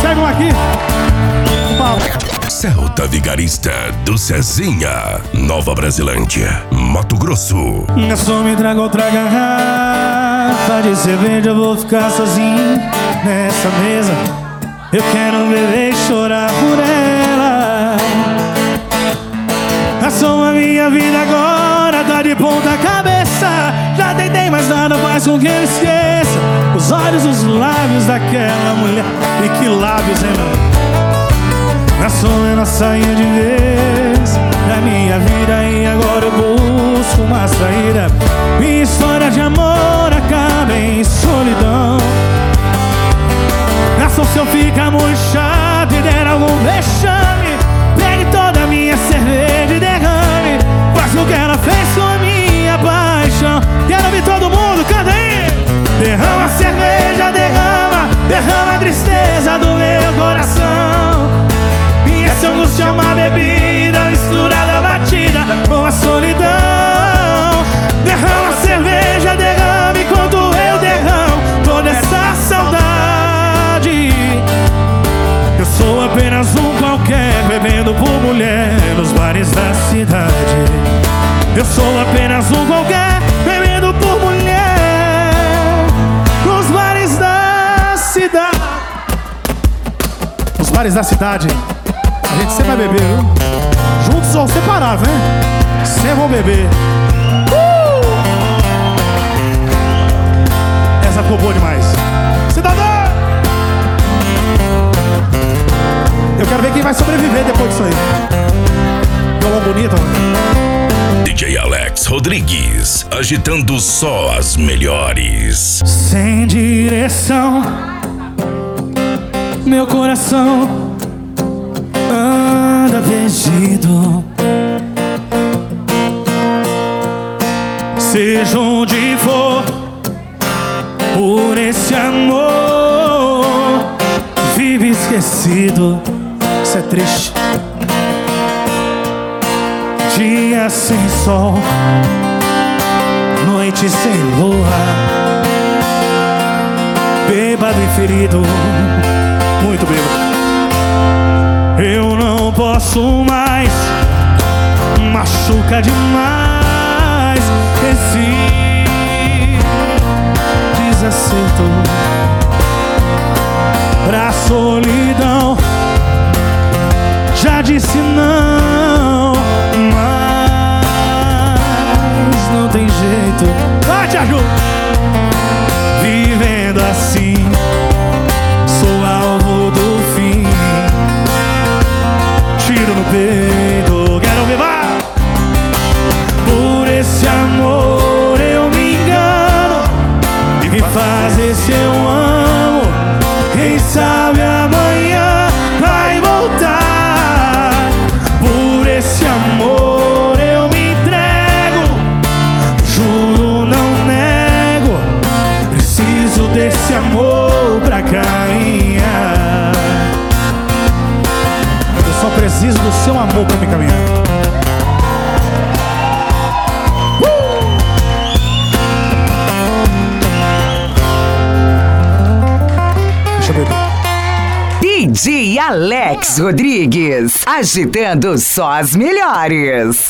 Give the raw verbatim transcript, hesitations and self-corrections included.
Pega um aqui. Celta Vigarista do Cezinha, Nova Brasilândia, Mato Grosso. Só me traga outra garrafa de cerveja, eu vou ficar sozinho nessa mesa. Eu quero beber e chorar por ela. Assoma minha vida agora, tá de ponta cabeça. Já tentei, mas nada faz com que eu esqueça os olhos, os lábios daquela mulher. E que lábios, hein, mano? Na sombra saia de vez da minha vida e agora eu busco uma saída. Minha história de amor acaba em solidão. Garçom, se eu ficar muito chato e der algum vexame, pegue toda a minha cerveja e derrame. Faz o que ela fez com a minha paixão. Quero ouvir todo mundo, canta aí! Derrama a cerveja, derrama, derrama a tristeza do meu coração. E essa angústia é uma bebida misturada, batida com a solidão. Derrama a cerveja, derrama enquanto eu derramo toda essa saudade. Eu sou apenas um qualquer, bebendo por mulher nos bares da cidade. Eu sou apenas um qualquer, bebendo por mulher nos bares da cidade. Nos bares da cidade a gente sempre vai beber, viu? Juntos ou separados, né? Sempre vão beber. uh! Essa ficou boa demais. Cidadão! Eu quero ver quem vai sobreviver depois disso aí. Violão bonito, né? D J Alex Rodrigues, agitando só as melhores. Sem direção, meu coração anda perdido. Seja onde for, por esse amor vive esquecido. Isso é triste. Dia sem sol, noite sem lua, bêbado e ferido, muito bêbado. Eu não posso mais, machuca demais esse desacerto. Pra solidão já disse não, mas não tem jeito. Vai, te ajudo! Vivendo assim, sou alvo do fim. Tiro no peito, quero viver. Por esse amor eu me engano e me fazer se eu amo. Quem sabe amanhã vai voltar. Por esse amor eu me entrego, juro, não nego. Preciso desse amor pra caminhar. Só preciso do seu amor pra me caminhar. uh! Deixa eu beber. D J Alex Rodrigues, agitando só as melhores.